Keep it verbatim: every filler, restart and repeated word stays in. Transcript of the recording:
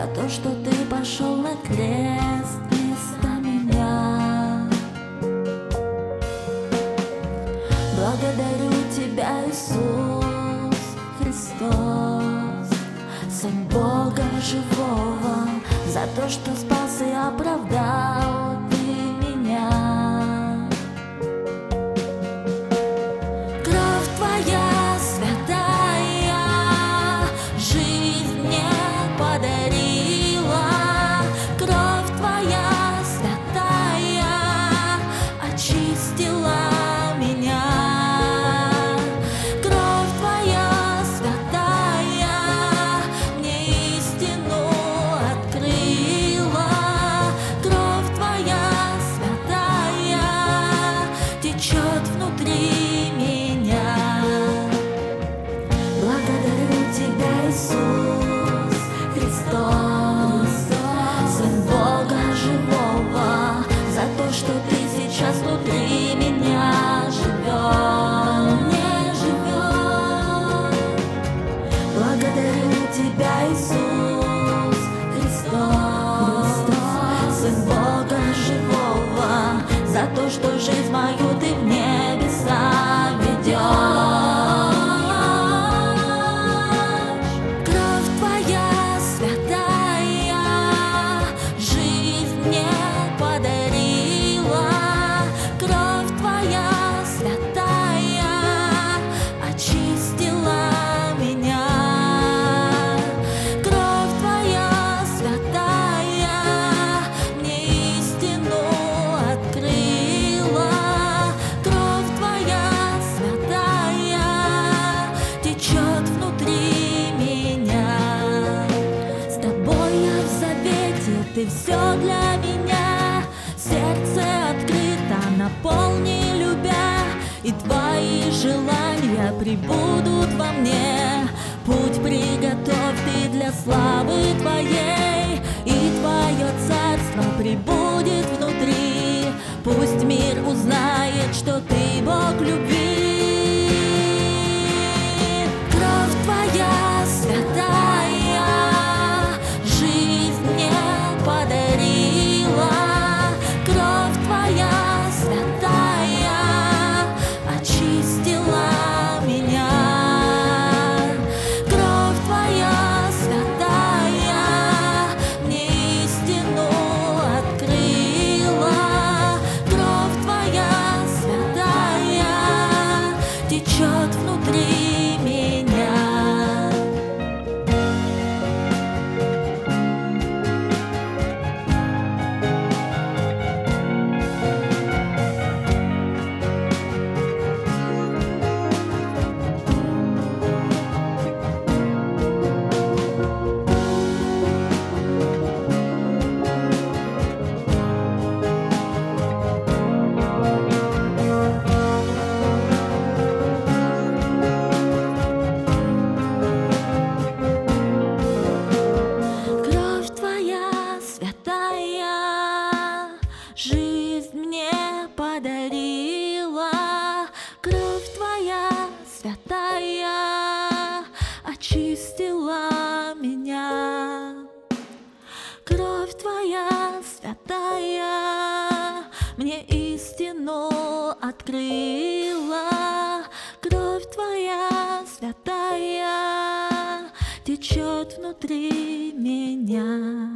за то, что ты пошел на крест вместо меня. Благодарю тебя, Иисус Христос, Сын Бога живого, за то, что спас и оправдал ты меня. Кровь твоя святая жизнь мне подарила. Кровь твоя святая очистила меня. Кровь твоя святая мне истину открыла. Кровь твоя святая течет внутри меня. Благодарю тебя, Иисус Христос, Сын Бога живого, за то, что ты сейчас внутри меня живешь, не живешь. Благодарю тебя, Иисус Христос, Сын Бога живого, за то, что жизнь мою ты в небеса ведешь. Кровь твоя святая жизнь мне подарила. Кровь твоя святая очистила меня. Кровь твоя святая мне истину открыла. Кровь твоя святая течет внутри меня. С тобой я в завете, ты все для меня. Сердце открыто, наполни любя, и твои желания прибудут во мне. Путь приготовь ты для славы твоей, и твое царство прибудет внутри. Пусть мир узнает, что ты Бог любви. Кровь твоя святая жизнь мне подарила. Кровь твоя святая очистила меня. Кровь твоя святая мне истину открыла. Кровь твоя святая течет внутри меня. Кровь твоя святая жизнь мне подарила. Кровь твоя святая очистила меня. Кровь твоя святая мне истину открыла. Кровь твоя святая течет внутри меня.